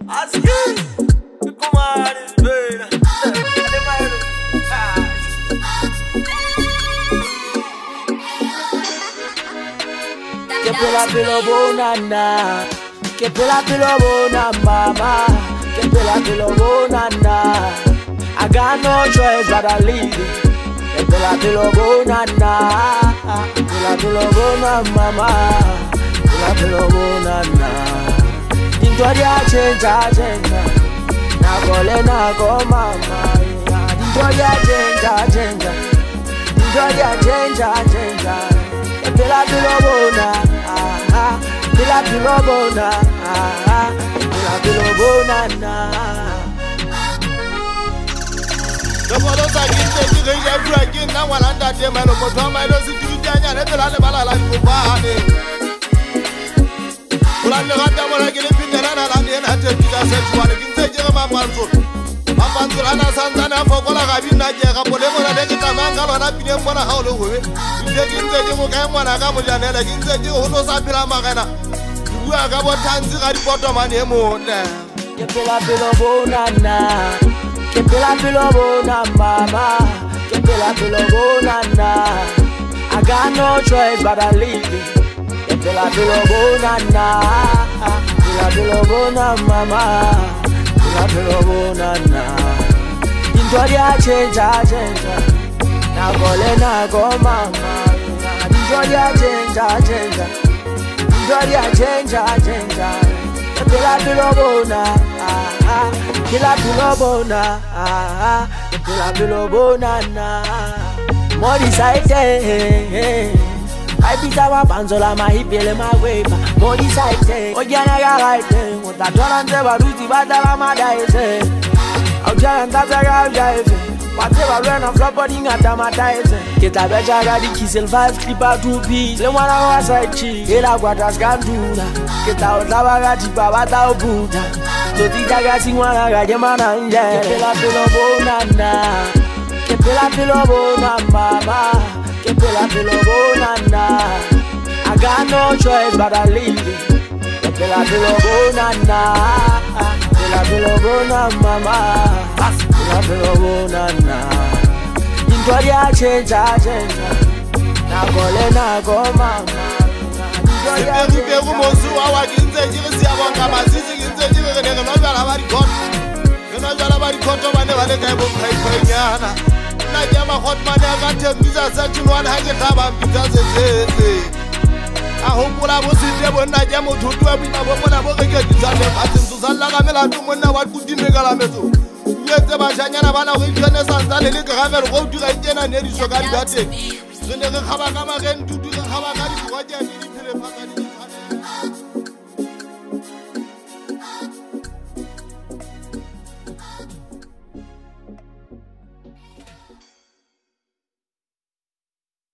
Que pela bonana, que pela bona mama, que pela bonana. I got no choice but to leave it. Que pela bonana, pela bona mama, pela bonana. Dinjo dia change, na gole na go mama. Dinjo dia change, dinjo dia change. Pela bona, pela bona, pela bona. The photos are getting to the breaking. Now, one under them, I don't know my loss. If you can, I never had a bala like Bobani. Well, I'm not going to get a bit and then I tell you that one against the Mamanzo. Mamanzana Santana for Colagabina, whatever I get a man, I'll not be able to hold away. You take in the Mukamana Gamujan against the Junos Abila Magana. You are about times at the bottom and a moon. Que pela bonana. Que pela bona mama, que pela bonana. I got no choice but to leave it. Que pela bonana, pela bona mama, pela bonana. Dinjo dia change, na gole na go mama. Dinjo dia change, dinjo dia change. Que pela bona. Kila pilobona, kila bonana. Mori saite, I beat our banzola, my hipele, my wave. Mori saite, Ojana Gaite, what I don't ever do to Badala Madaise. Ojana Gaite, whatever run of flopping at Amataise. Get a better radi kissel 5 clipper 2 piece. The one I was a cheese, get out what has gone to. Get out Lavagati Babata Buddha. So ti tagasi mwana gaje mananje. Que pela bonana, que pela bona mama, que pela bonana. I got no choice but to leave it. Que pela bonana, pela bona mama, pela bonana. Dinjo dia change, na gole na go mama. Dinjo dia change. I